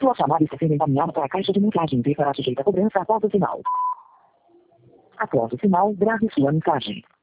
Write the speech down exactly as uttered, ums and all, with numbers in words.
Sua chamada está sendo encaminhada para a caixa de mensagem e será sujeita a cobrança após o sinal. Após o sinal, grave sua mensagem.